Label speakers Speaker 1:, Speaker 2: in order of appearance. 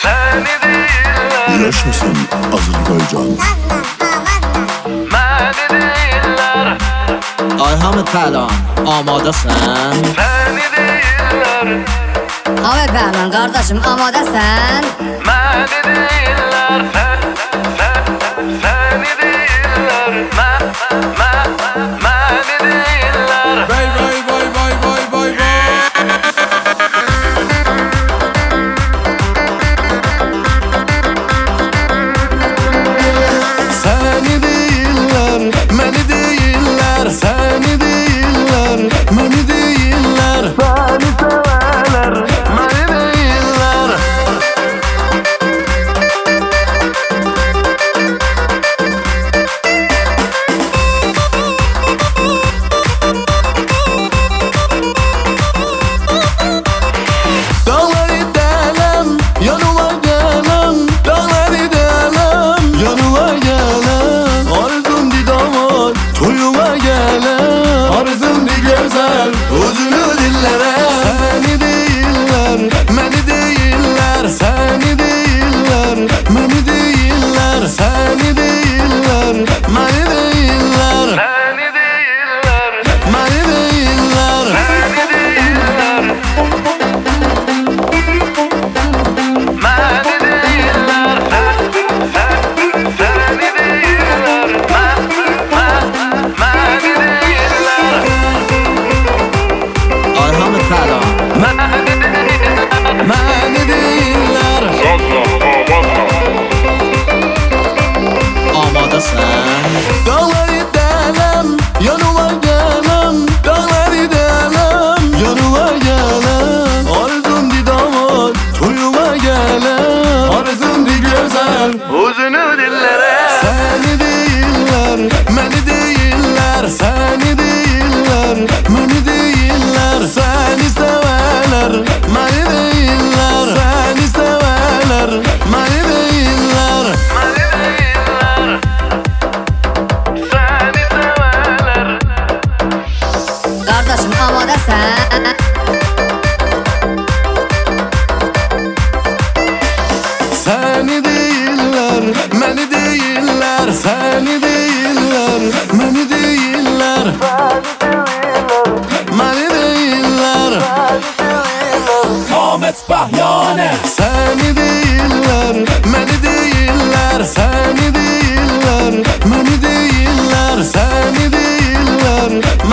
Speaker 1: seni değiller.
Speaker 2: Yaşasın Azərbaycan.
Speaker 1: Məni değiller.
Speaker 3: Ayhamı Pəhlan, amadəsən?
Speaker 1: Seni değiller.
Speaker 4: Abi Pəhlan qardaşım, amadəsən?
Speaker 1: Məni değiller. Seni değiller. Məni değiller.
Speaker 5: Vay vay vay vay vay vay vay.
Speaker 2: Seni değiller, məni değiller. Seni değiller, məni değiller.
Speaker 1: Seni severler. Məni değiller.
Speaker 2: Dağları delem, yanıma gelem. Dağları delem, yanıma gelem. Arzum di damar, toyuma gelem. Arzum di güzel, uzunu dillere. Seni değiller, məni değiller. Seni değiller, məni değiller. Seni değiller, məni değiller.
Speaker 1: Seni değiller.
Speaker 2: Məni değiller.
Speaker 1: Seni değiller. Məni değiller. Seni değiller. Məni değiller.
Speaker 3: Ayhamı Pəhlan,
Speaker 2: Məni değiller.
Speaker 3: amadəsən?
Speaker 2: Dağları delem, yanıma gelem. Dağları delem, yanıma gelem. Arzum di damar, toyuma gelem. Arzum di güzel,
Speaker 1: Uzunu dillere.
Speaker 2: seni değiller, məni değiller. Seni değiller, məni değiller. Seni severler, məni değiller. Seni severler, məni değiller.
Speaker 1: Məni değiller. Seni severler.
Speaker 4: Qardaşım, amadəsən?
Speaker 2: Seni değiller, məni değiller. Seni değiller, məni değiller. Məni değiller.
Speaker 5: Ahmet Bahyane.
Speaker 2: Seni değiller, məni değiller. Seni değiller, məni değiller. Seni değiller,